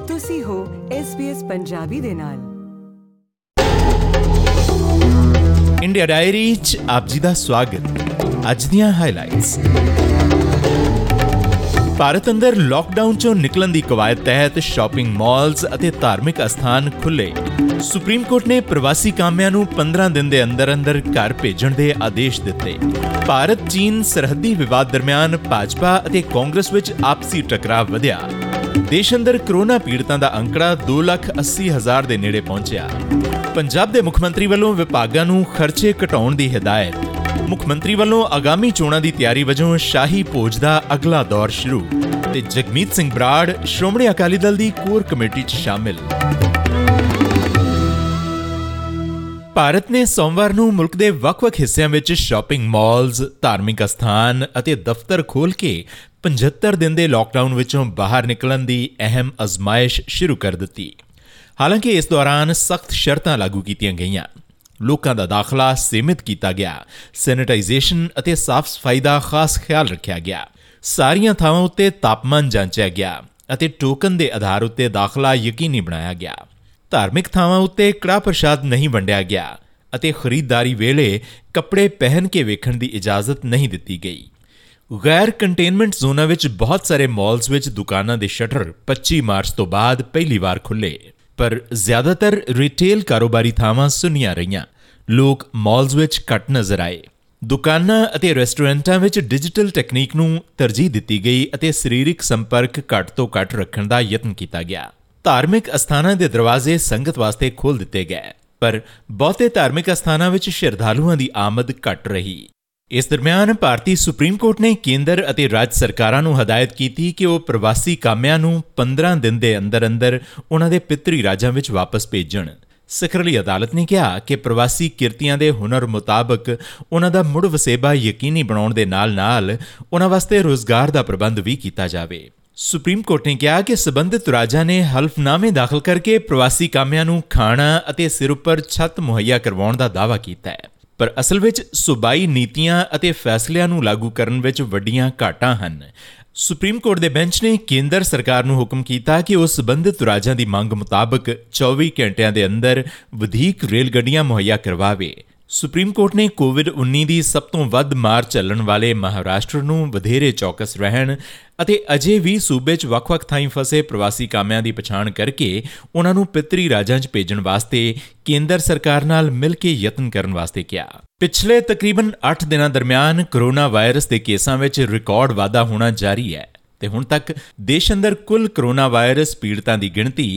ਤੁਸੀਂ ਹੋ SBS ਪੰਜਾਬੀ ਦੇ ਨਾਲ। ਇੰਡੀਆ ਡਾਇਰੀ 'ਚ ਆਪ ਜੀ ਦਾ ਸਵਾਗਤ। ਅੱਜ ਦੀਆਂ ਹਾਈਲਾਈਟਸ। ਭਾਰਤ ਅੰਦਰ ਲਾਕਡਾਊਨ 'ਚੋਂ ਨਿਕਲਣ ਦੀ ਕਵਾਇਦ ਤਹਿਤ ਸ਼ਾਪਿੰਗ ਮਾਲਸ ਅਤੇ ਧਾਰਮਿਕ ਅਸਥਾਨ ਖੁੱਲ੍ਹੇ। ਸੁਪਰੀਮ ਕੋਰਟ ਨੇ ਪ੍ਰਵਾਸੀ ਕਾਮਿਆਂ ਨੂੰ 15 ਦਿਨ ਦੇ ਅੰਦਰ ਘਰ ਭੇਜਣ ਦੇ ਆਦੇਸ਼ ਦਿੱਤੇ। ਭਾਰਤ ਚੀਨ ਸਰਹੱਦੀ ਵਿਵਾਦ ਦਰਮਿਆਨ ਭਾਜਪਾ ਅਤੇ ਕਾਂਗਰਸ ਵਿੱਚ ਆਪਸੀ ਟਕਰਾਅ ਵਧਿਆ। ਦੇਸ਼ ਅੰਦਰ ਕਰੋਨਾ ਪੀੜਤਾਂ ਦਾ ਅੰਕੜਾ 2,80,000 ਦੇ ਨੇੜੇ ਪਹੁੰਚਿਆ। ਪੰਜਾਬ ਦੇ ਮੁੱਖ ਮੰਤਰੀ ਵੱਲੋਂ ਵਿਭਾਗਾਂ ਨੂੰ ਖਰਚੇ ਘਟਾਉਣ ਦੀ ਹਦਾਇਤ। ਮੁੱਖ ਮੰਤਰੀ ਵੱਲੋਂ ਆਗਾਮੀ ਚੋਣਾਂ ਦੀ ਤਿਆਰੀ ਵਜੋਂ ਸ਼ਾਹੀ ਭੋਜ ਦਾ ਅਗਲਾ ਦੌਰ ਸ਼ੁਰੂ। ਤੇ ਜਗਮੀਤ ਸਿੰਘ ਬਰਾੜ ਸ਼੍ਰੋਮਣੀ ਅਕਾਲੀ ਦਲ ਦੀ ਕੋਰ ਕਮੇਟੀ 'ਚ ਸ਼ਾਮਿਲ। ਭਾਰਤ ਨੇ ਸੋਮਵਾਰ ਨੂੰ ਮੁਲਕ ਦੇ ਵੱਖ-ਵੱਖ ਹਿੱਸਿਆਂ ਵਿੱਚ ਸ਼ਾਪਿੰਗ ਮਾਲਸ, ਧਾਰਮਿਕ ਅਸਥਾਨ ਅਤੇ ਦਫ਼ਤਰ ਖੋਲ੍ਹ ਕੇ 75 ਦਿਨ ਦੇ ਲਾਕਡਾਊਨ ਵਿੱਚੋਂ ਬਾਹਰ ਨਿਕਲਣ ਦੀ ਅਹਿਮ ਅਜ਼ਮਾਇਸ਼ ਸ਼ੁਰੂ ਕਰ ਦਿੱਤੀ। ਹਾਲਾਂਕਿ ਇਸ ਦੌਰਾਨ ਸਖਤ ਸ਼ਰਤਾਂ ਲਾਗੂ ਕੀਤੀਆਂ ਗਈਆਂ। ਲੋਕਾਂ ਦਾ ਦਾਖਲਾ ਸੀਮਿਤ ਕੀਤਾ ਗਿਆ। ਸੈਨੀਟਾਈਜ਼ੇਸ਼ਨ ਅਤੇ ਸਾਫ਼-ਸਫਾਈ ਦਾ ਖਾਸ ਖਿਆਲ ਰੱਖਿਆ ਗਿਆ। ਸਾਰੀਆਂ ਥਾਵਾਂ ਉੱਤੇ ਤਾਪਮਾਨ ਜਾਂਚਿਆ ਗਿਆ ਅਤੇ ਟੋਕਨ ਦੇ ਆਧਾਰ ਉੱਤੇ ਦਾਖਲਾ ਯਕੀਨੀ ਬਣਾਇਆ ਗਿਆ। ਧਾਰਮਿਕ ਥਾਵਾਂ ਉੱਤੇ ਕੜਾਹ ਪ੍ਰਸ਼ਾਦ ਨਹੀਂ ਵੰਡਿਆ ਗਿਆ ਅਤੇ ਖਰੀਦਦਾਰੀ ਵੇਲੇ ਕੱਪੜੇ ਪਹਿਨ ਕੇ ਵੇਖਣ ਦੀ ਇਜਾਜ਼ਤ ਨਹੀਂ ਦਿੱਤੀ ਗਈ। ਗੈਰ ਕੰਟੇਨਮੈਂਟ ਜ਼ੋਨਾਂ ਵਿੱਚ ਬਹੁਤ ਸਾਰੇ ਮਾਲਸ ਵਿੱਚ ਦੁਕਾਨਾਂ ਦੇ ਸ਼ਟਰ 25 ਮਾਰਚ ਤੋਂ ਬਾਅਦ ਪਹਿਲੀ ਵਾਰ ਖੁੱਲ੍ਹੇ, ਪਰ ਜ਼ਿਆਦਾਤਰ ਰਿਟੇਲ ਕਾਰੋਬਾਰੀ ਥਾਵਾਂ ਸੁੰਨੀਆਂ ਰਹੀਆਂ। ਲੋਕ ਮਾਲਸ ਵਿੱਚ ਘੱਟ ਨਜ਼ਰ ਆਏ। ਦੁਕਾਨਾਂ ਅਤੇ ਰੈਸਟੋਰੈਂਟਾਂ ਵਿੱਚ ਡਿਜੀਟਲ ਟੈਕਨੀਕ ਨੂੰ ਤਰਜੀਹ ਦਿੱਤੀ ਗਈ ਅਤੇ ਸਰੀਰਕ ਸੰਪਰਕ ਘੱਟ ਤੋਂ ਘੱਟ ਰੱਖਣ ਦਾ ਯਤਨ ਕੀਤਾ ਗਿਆ। ਧਾਰਮਿਕ ਅਸਥਾਨਾਂ ਦੇ ਦਰਵਾਜ਼ੇ ਸੰਗਤ ਵਾਸਤੇ ਖੋਲ੍ਹ ਦਿੱਤੇ ਗਏ, ਪਰ ਬਹੁਤੇ ਧਾਰਮਿਕ ਅਸਥਾਨਾਂ ਵਿੱਚ ਸ਼ਰਧਾਲੂਆਂ ਦੀ ਆਮਦ ਘੱਟ ਰਹੀ। ਇਸ ਦਰਮਿਆਨ ਭਾਰਤੀ ਸੁਪਰੀਮ ਕੋਰਟ ਨੇ ਕੇਂਦਰ ਅਤੇ ਰਾਜ ਸਰਕਾਰਾਂ ਨੂੰ ਹਦਾਇਤ ਕੀਤੀ ਕਿ ਉਹ ਪ੍ਰਵਾਸੀ ਕਾਮਿਆਂ ਨੂੰ 15 ਦਿਨ ਦੇ ਅੰਦਰ ਉਨ੍ਹਾਂ ਦੇ ਪਿਤਰੀ ਰਾਜਾਂ ਵਿੱਚ ਵਾਪਸ ਭੇਜਣ। ਸਿਖਰਲੀ ਅਦਾਲਤ ਨੇ ਕਿਹਾ ਕਿ ਪ੍ਰਵਾਸੀ ਕਿਰਤੀਆਂ ਦੇ ਹੁਨਰ ਮੁਤਾਬਕ ਉਨ੍ਹਾਂ ਦਾ ਮੁੜ ਵਸੇਬਾ ਯਕੀਨੀ ਬਣਾਉਣ ਦੇ ਨਾਲ ਉਨ੍ਹਾਂ ਵਾਸਤੇ ਰੋਜ਼ਗਾਰ ਦਾ ਪ੍ਰਬੰਧ ਵੀ ਕੀਤਾ ਜਾਵੇ। ਸੁਪਰੀਮ ਕੋਰਟ ਨੇ ਕਿਹਾ ਕਿ ਸਬੰਧਿਤ ਰਾਜਾਂ ਨੇ ਹਲਫਨਾਮੇ ਦਾਖਲ ਕਰਕੇ ਪ੍ਰਵਾਸੀ ਕਾਮਿਆਂ ਨੂੰ ਖਾਣਾ ਅਤੇ ਸਿਰ ਉੱਪਰ ਛੱਤ ਮੁਹੱਈਆ ਕਰਵਾਉਣ ਦਾ ਦਾਅਵਾ ਕੀਤਾ ਹੈ, ਪਰ ਅਸਲ ਵਿੱਚ ਸੂਬਾਈ ਨੀਤੀਆਂ ਅਤੇ ਫੈਸਲਿਆਂ ਨੂੰ ਲਾਗੂ ਕਰਨ ਵਿੱਚ ਵੱਡੀਆਂ ਘਾਟਾਂ ਹਨ। ਸੁਪਰੀਮ ਕੋਰਟ ਦੇ ਬੈਂਚ ਨੇ ਕੇਂਦਰ ਸਰਕਾਰ ਨੂੰ ਹੁਕਮ ਕੀਤਾ ਕਿ ਉਹ ਸਬੰਧਿਤ ਰਾਜਾਂ ਦੀ ਮੰਗ ਮੁਤਾਬਕ 24 ਘੰਟਿਆਂ ਦੇ ਅੰਦਰ ਵਧੀਕ ਰੇਲ ਗੱਡੀਆਂ ਮੁਹੱਈਆ ਕਰਵਾਵੇ। ਸੁਪਰੀਮ ਕੋਰਟ ਨੇ ਕੋਵਿਡ-19 ਦੀ ਸਭ ਤੋਂ ਵੱਧ ਮਾਰ ਝੱਲਣ ਵਾਲੇ ਮਹਾਰਾਸ਼ਟਰ ਨੂੰ ਵਧੇਰੇ ਚੌਕਸ ਰਹਿਣ ਅਤੇ ਅਜੇ ਵੀ ਸੂਬੇ 'ਚ ਵੱਖ-ਵੱਖ ਥਾਈਂ ਫਸੇ ਪ੍ਰਵਾਸੀ ਕਾਮਿਆਂ ਦੀ ਪਛਾਣ ਕਰਕੇ ਉਨ੍ਹਾਂ ਨੂੰ ਪਿਤਰੀ ਰਾਜਾਂ 'ਚ ਭੇਜਣ ਵਾਸਤੇ ਕੇਂਦਰ ਸਰਕਾਰ ਨਾਲ ਮਿਲ ਕੇ ਯਤਨ ਕਰਨ ਵਾਸਤੇ ਕਿਹਾ। ਪਿਛਲੇ ਤਕਰੀਬਨ 8 ਦਿਨਾਂ ਦਰਮਿਆਨ ਕਰੋਨਾ ਵਾਇਰਸ ਦੇ ਕੇਸਾਂ ਵਿੱਚ ਰਿਕਾਰਡ ਵਾਧਾ ਹੋਣਾ ਜਾਰੀ ਹੈ ਤੇ ਹੁਣ ਤੱਕ ਦੇਸ਼ ਅੰਦਰ ਕੁੱਲ ਕਰੋਨਾ ਵਾਇਰਸ ਪੀੜਤਾਂ ਦੀ ਗਿਣਤੀ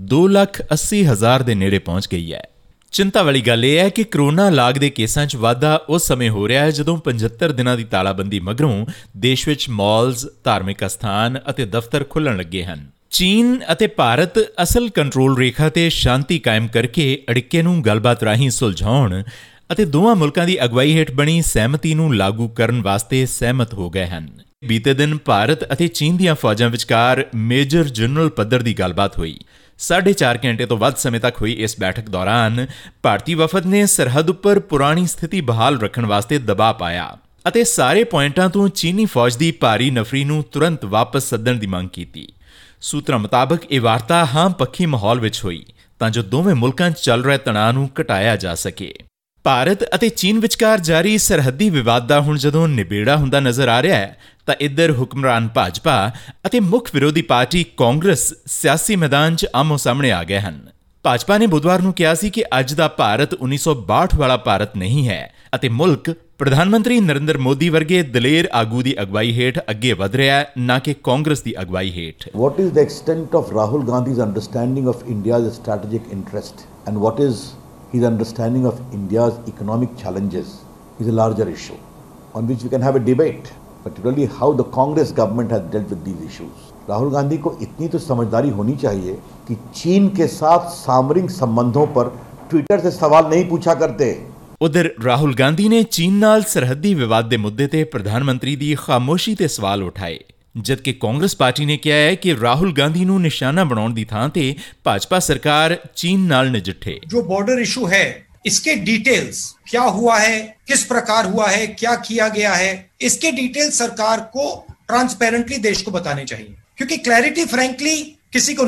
2,80,000 ਦੇ ਨੇੜੇ ਪਹੁੰਚ ਗਈ ਹੈ। ਚਿੰਤਾ ਵਾਲੀ ਗੱਲ ਇਹ ਹੈ ਕਿ ਕਰੋਨਾ ਲਾਗ ਦੇ ਕੇਸਾਂ 'ਚ ਵਾਧਾ ਉਸ ਸਮੇਂ ਹੋ ਰਿਹਾ ਹੈ ਜਦੋਂ 75 ਦਿਨਾਂ ਦੀ ਤਾਲਾਬੰਦੀ ਮਗਰੋਂ ਦੇਸ਼ ਵਿੱਚ ਮਾਲਸ, ਧਾਰਮਿਕ ਅਸਥਾਨ ਅਤੇ ਦਫ਼ਤਰ ਖੁੱਲ੍ਹਣ ਲੱਗੇ ਹਨ। ਚੀਨ ਅਤੇ ਭਾਰਤ ਅਸਲ ਕੰਟਰੋਲ ਰੇਖਾ ਤੇ ਸ਼ਾਂਤੀ ਕਾਇਮ ਕਰਕੇ ਅੜਿੱਕੇ ਨੂੰ ਗੱਲਬਾਤ ਰਾਹੀਂ ਸੁਲਝਾਉਣ ਅਤੇ ਦੋਵਾਂ ਮੁਲਕਾਂ ਦੀ ਅਗਵਾਈ ਹੇਠ ਬਣੀ ਸਹਿਮਤੀ ਨੂੰ ਲਾਗੂ ਕਰਨ ਵਾਸਤੇ ਸਹਿਮਤ ਹੋ ਗਏ ਹਨ। ਬੀਤੇ ਦਿਨ ਭਾਰਤ ਅਤੇ ਚੀਨ ਦੀਆਂ ਫੌਜਾਂ ਵਿਚਕਾਰ ਮੇਜਰ ਜਨਰਲ ਪੱਧਰ ਦੀ ਗੱਲਬਾਤ ਹੋਈ। 4.5 ਘੰਟੇ ਤੋਂ ਵੱਧ ਸਮੇਂ ਤੱਕ ਹੋਈ ਇਸ ਬੈਠਕ ਦੌਰਾਨ ਭਾਰਤੀ ਵਫਦ ਨੇ ਸਰਹੱਦ ਉੱਪਰ ਪੁਰਾਣੀ ਸਥਿਤੀ ਬਹਾਲ ਰੱਖਣ ਵਾਸਤੇ ਦਬਾਅ ਪਾਇਆ ਅਤੇ ਸਾਰੇ ਪੁਆਇੰਟਾਂ ਤੋਂ ਚੀਨੀ ਫੌਜ ਦੀ ਭਾਰੀ ਨਫਰੀ ਨੂੰ ਤੁਰੰਤ ਵਾਪਸ ਸੱਦਣ ਦੀ ਮੰਗ ਕੀਤੀ। ਸੂਤਰਾਂ ਮੁਤਾਬਕ ਇਹ ਵਾਰਤਾ ਹਾਂ ਪੱਖੀ ਮਾਹੌਲ ਵਿੱਚ ਹੋਈ ਤਾਂ ਜੋ ਦੋਵੇਂ ਮੁਲਕਾਂ 'ਚ ਚੱਲ ਰਹੇ ਤਣਾਅ ਨੂੰ ਘਟਾਇਆ ਜਾ ਸਕੇ। ਭਾਰਤ ਅਤੇ ਚੀਨ ਵਿਚਕਾਰ ਜਾਰੀ ਸਰਹੱਦੀ ਵਿਵਾਦ ਦਾ ਹੁਣ ਜਦੋਂ ਨਿਬੇੜਾ ਹੁੰਦਾ ਨਜ਼ਰ ਆ ਰਿਹਾ ਹੈ ਤਾਂ ਇੱਧਰ ਹੁਕਮਰਾਨ ਭਾਜਪਾ ਅਤੇ ਮੁੱਖ ਵਿਰੋਧੀ ਪਾਰਟੀ ਕਾਂਗਰਸ ਸਿਆਸੀ ਮੈਦਾਨ 'ਚ ਆਮੋ-ਸਾਹਮਣੇ ਆ ਗਏ ਹਨ। ਭਾਜਪਾ ਨੇ ਬੁੱਧਵਾਰ ਨੂੰ ਕਿਹਾ ਸੀ ਕਿ ਅੱਜ ਦਾ ਭਾਰਤ 1962 ਵਾਲਾ ਭਾਰਤ ਨਹੀਂ ਹੈ ਅਤੇ ਮੁਲਕ ਪ੍ਰਧਾਨ ਮੰਤਰੀ ਨਰਿੰਦਰ ਮੋਦੀ ਵਰਗੇ ਦਲੇਰ ਆਗੂ ਦੀ ਅਗਵਾਈ ਹੇਠ ਅੱਗੇ ਵਧ ਰਿਹਾ ਹੈ, ਨਾ ਕਿ ਕਾਂਗਰਸ ਦੀ ਅਗਵਾਈ ਹੇਠ। What is the extent of Rahul Gandhi's understanding of India's strategic interest and what is his understanding of India's economic challenges is a larger issue on which we can have a debate, particularly how the Congress government has dealt with these issues. Rahul Gandhi को इतनी तो समझदारी होनी चाहिए कि चीन के साथ सामरिक संबंधों पर ट्विटर से सवाल नहीं पूछा करते। उधर राहुल गांधी ने चीन नाल सरहदी विवाद के मुद्दे ते प्रधानमंत्री दी खामोशी ते सवाल उठाए, जबकि कांग्रेस पार्टी ने कहा है कि राहुल गांधी नूं निशाना बनाउण दी थां ते भाजपा सरकार चीन नाल नजिठे। जो बॉर्डर इशू है इसके डिटेल्स क्या हुआ है, किस प्रकार हुआ है, क्या किया गया है, इसके डिटेल्स सरकार को ट्रांसपेरेंटली देश को बताने चाहिए, क्योंकि क्लैरिटी फ्रैंकली किसी को नहीं है।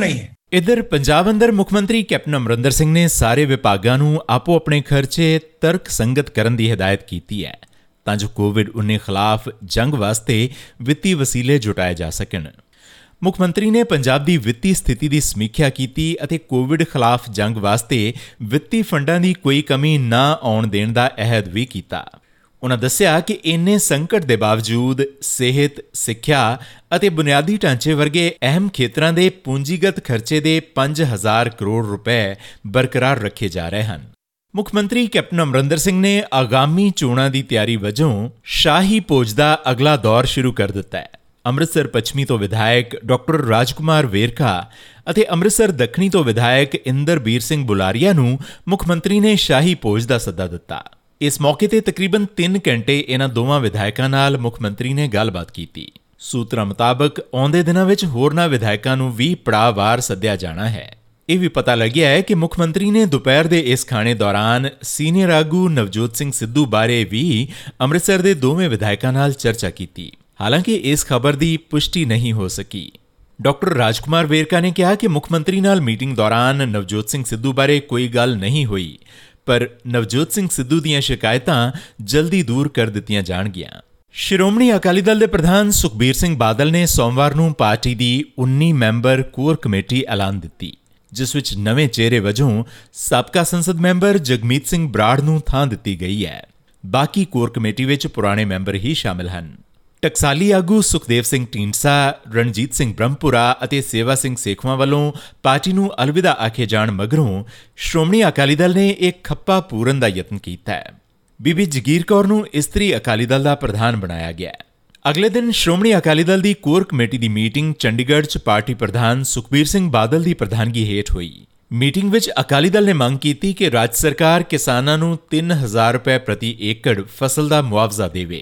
ਇੱਧਰ ਪੰਜਾਬ ਅੰਦਰ ਮੁੱਖ ਮੰਤਰੀ ਕੈਪਟਨ ਅਮਰਿੰਦਰ ਸਿੰਘ ਨੇ ਸਾਰੇ ਵਿਭਾਗਾਂ ਨੂੰ ਆਪੋ ਆਪਣੇ ਖਰਚੇ ਤਰਕ ਸੰਗਤ ਕਰਨ ਦੀ ਹਦਾਇਤ ਕੀਤੀ ਹੈ ਤਾਂ ਜੋ ਕੋਵਿਡ-19 ਖਿਲਾਫ ਜੰਗ ਵਾਸਤੇ ਵਿੱਤੀ ਵਸੀਲੇ ਜੁਟਾਏ ਜਾ ਸਕਣ। ਮੁੱਖ ਮੰਤਰੀ ਨੇ ਪੰਜਾਬ ਦੀ ਵਿੱਤੀ ਸਥਿਤੀ ਦੀ ਸਮੀਖਿਆ ਕੀਤੀ ਅਤੇ ਕੋਵਿਡ ਖਿਲਾਫ ਜੰਗ ਵਾਸਤੇ ਵਿੱਤੀ ਫੰਡਾਂ ਦੀ ਕੋਈ ਕਮੀ ਨਾ ਆਉਣ ਦੇਣ ਦਾ ਅਹਿਦ ਵੀ ਕੀਤਾ। ਉਨ੍ਹਾਂ ਦੱਸਿਆ ਕਿ ਇੰਨੇ ਸੰਕਟ ਦੇ ਬਾਵਜੂਦ ਸਿਹਤ, ਸਿੱਖਿਆ ਅਤੇ ਬੁਨਿਆਦੀ ਢਾਂਚੇ ਵਰਗੇ ਅਹਿਮ ਖੇਤਰਾਂ ਦੇ ਪੂੰਜੀਗਤ ਖਰਚੇ ਦੇ 5,000 ਕਰੋੜ ਰੁਪਏ ਬਰਕਰਾਰ ਰੱਖੇ ਜਾ ਰਹੇ ਹਨ। ਮੁੱਖ ਮੰਤਰੀ ਕੈਪਟਨ ਅਮਰਿੰਦਰ ਸਿੰਘ ਨੇ ਆਗਾਮੀ ਚੋਣਾਂ ਦੀ ਤਿਆਰੀ ਵਜੋਂ ਸ਼ਾਹੀ ਭੋਜ ਦਾ ਅਗਲਾ ਦੌਰ ਸ਼ੁਰੂ ਕਰ ਦਿੱਤਾ ਹੈ। ਅੰਮ੍ਰਿਤਸਰ ਪੱਛਮੀ ਤੋਂ ਵਿਧਾਇਕ ਡਾਕਟਰ ਰਾਜਕੁਮਾਰ ਵੇਰਕਾ ਅਤੇ ਅੰਮ੍ਰਿਤਸਰ ਦੱਖਣੀ ਤੋਂ ਵਿਧਾਇਕ ਇੰਦਰਬੀਰ ਸਿੰਘ ਬੁਲਾਰੀਆ ਨੂੰ ਮੁੱਖ ਮੰਤਰੀ ਨੇ ਸ਼ਾਹੀ ਭੋਜ ਦਾ ਸੱਦਾ ਦਿੱਤਾ। ਇਸ ਮੌਕੇ ਤੇ ਤਕਰੀਬਨ 3 ਘੰਟੇ ਇਹਨਾਂ ਦੋਵਾਂ ਵਿਧਾਇਕਾਂ ਨਾਲ ਮੁੱਖ ਮੰਤਰੀ ਨੇ ਗੱਲਬਾਤ ਕੀਤੀ। ਸੂਤਰਾਂ ਮੁਤਾਬਕ ਆਉਂਦੇ ਦਿਨਾਂ ਵਿੱਚ ਹੋਰਨਾਂ ਵਿਧਾਇਕਾਂ ਨੂੰ ਵੀ ਪੜਾਅਵਾਰ ਸੱਦਿਆ ਜਾਣਾ ਹੈ। ਇਹ ਵੀ ਪਤਾ ਲੱਗਿਆ ਹੈ ਕਿ ਮੁੱਖ ਮੰਤਰੀ ਨੇ ਦੁਪਹਿਰ ਦੇ ਇਸ ਖਾਣੇ ਦੌਰਾਨ ਸੀਨੀਅਰ ਆਗੂ ਨਵਜੋਤ ਸਿੰਘ ਸਿੱਧੂ ਬਾਰੇ ਵੀ ਅੰਮ੍ਰਿਤਸਰ ਦੇ ਦੋਵੇਂ ਵਿਧਾਇਕਾਂ ਨਾਲ ਚਰਚਾ ਕੀਤੀ। ਹਾਲਾਂਕਿ ਇਸ ਖਬਰ ਦੀ ਪੁਸ਼ਟੀ ਨਹੀਂ ਹੋ ਸਕੀ। ਡਾਕਟਰ ਰਾਜਕੁਮਾਰ ਵੇਰਕਾ ਨੇ ਕਿਹਾ ਕਿ ਮੁੱਖ ਮੰਤਰੀ ਨਾਲ ਮੀਟਿੰਗ ਦੌਰਾਨ ਨਵਜੋਤ ਸਿੰਘ ਸਿੱਧੂ ਬਾਰੇ ਕੋਈ ਗੱਲ ਨਹੀਂ ਹੋਈ, ਪਰ ਨਵਜੋਤ ਸਿੰਘ ਸਿੱਧੂ ਦੀਆਂ ਸ਼ਿਕਾਇਤਾਂ ਜਲਦੀ ਦੂਰ ਕਰ ਦਿੱਤੀਆਂ ਜਾਣਗੀਆਂ। ਸ਼੍ਰੋਮਣੀ ਅਕਾਲੀ ਦਲ ਦੇ ਪ੍ਰਧਾਨ ਸੁਖਬੀਰ ਸਿੰਘ ਬਾਦਲ ਨੇ ਸੋਮਵਾਰ ਨੂੰ ਪਾਰਟੀ ਦੀ 19 ਮੈਂਬਰ ਕੋਰ ਕਮੇਟੀ ਐਲਾਨ ਦਿੱਤੀ, ਜਿਸ ਵਿੱਚ ਨਵੇਂ ਚਿਹਰੇ ਵਜੋਂ ਸਾਬਕਾ ਸੰਸਦ ਮੈਂਬਰ ਜਗਮੀਤ ਸਿੰਘ ਬਰਾੜ ਨੂੰ ਥਾਂ ਦਿੱਤੀ ਗਈ ਹੈ। ਬਾਕੀ ਕੋਰ ਕਮੇਟੀ ਵਿੱਚ ਪੁਰਾਣੇ ਮੈਂਬਰ ਹੀ ਸ਼ਾਮਿਲ ਹਨ। ਟਕਸਾਲੀ ਆਗੂ ਸੁਖਦੇਵ ਸਿੰਘ ਢੀਂਡਸਾ, ਰਣਜੀਤ ਸਿੰਘ ਬ੍ਰਹਮਪੁਰਾ ਅਤੇ ਸੇਵਾ ਸਿੰਘ ਸੇਖਵਾਂ ਵੱਲੋਂ ਪਾਰਟੀ ਨੂੰ ਅਲਵਿਦਾ ਆਖੇ ਜਾਣ ਮਗਰੋਂ ਸ਼੍ਰੋਮਣੀ ਅਕਾਲੀ ਦਲ ਨੇ ਇੱਕ ਖੱਪਾ ਪੂਰਨ ਦਾ ਯਤਨ ਕੀਤਾ ਹੈ। ਬੀਬੀ ਜਗੀਰ ਕੌਰ ਨੂੰ ਇਸਤਰੀ ਅਕਾਲੀ ਦਲ ਦਾ ਪ੍ਰਧਾਨ ਬਣਾਇਆ ਗਿਆ। ਅਗਲੇ ਦਿਨ ਸ਼੍ਰੋਮਣੀ ਅਕਾਲੀ ਦਲ ਦੀ ਕੋਰ ਕਮੇਟੀ ਦੀ ਮੀਟਿੰਗ ਚੰਡੀਗੜ੍ਹ 'ਚ ਪਾਰਟੀ ਪ੍ਰਧਾਨ ਸੁਖਬੀਰ ਸਿੰਘ ਬਾਦਲ ਦੀ ਪ੍ਰਧਾਨਗੀ ਹੇਠ ਹੋਈ। ਮੀਟਿੰਗ ਵਿੱਚ ਅਕਾਲੀ ਦਲ ਨੇ ਮੰਗ ਕੀਤੀ ਕਿ ਰਾਜ ਸਰਕਾਰ ਕਿਸਾਨਾਂ ਨੂੰ 3,000 ਰੁਪਏ ਪ੍ਰਤੀ ਏਕੜ ਫਸਲ ਦਾ ਮੁਆਵਜ਼ਾ ਦੇਵੇ।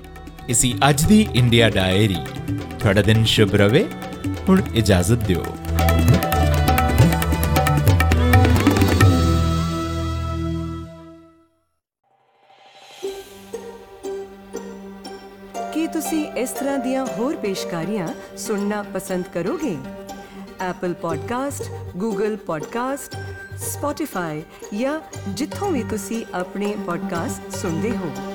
ਇਸੀ ਅੱਜ ਦੀ ਇੰਡੀਆ ਡਾਇਰੀ। ਤੁਹਾਡਾ ਦਿਨ ਸ਼ੁਭ ਰਵੇ। ਹੁਣ ਇਜਾਜ਼ਤ ਦਿਓ। ਕੀ ਤੁਸੀਂ ਇਸ ਤਰ੍ਹਾਂ ਦੀਆਂ ਹੋਰ ਪੇਸ਼ਕਾਰੀਆਂ ਸੁਣਨਾ ਪਸੰਦ ਕਰੋਗੇ? Apple podcast, Google podcast, Spotify ਜਾਂ ਜਿੱਥੋਂ ਵੀ ਤੁਸੀਂ ਆਪਣੇ ਪੋਡਕਾਸਟ ਸੁਣਦੇ ਹੋ।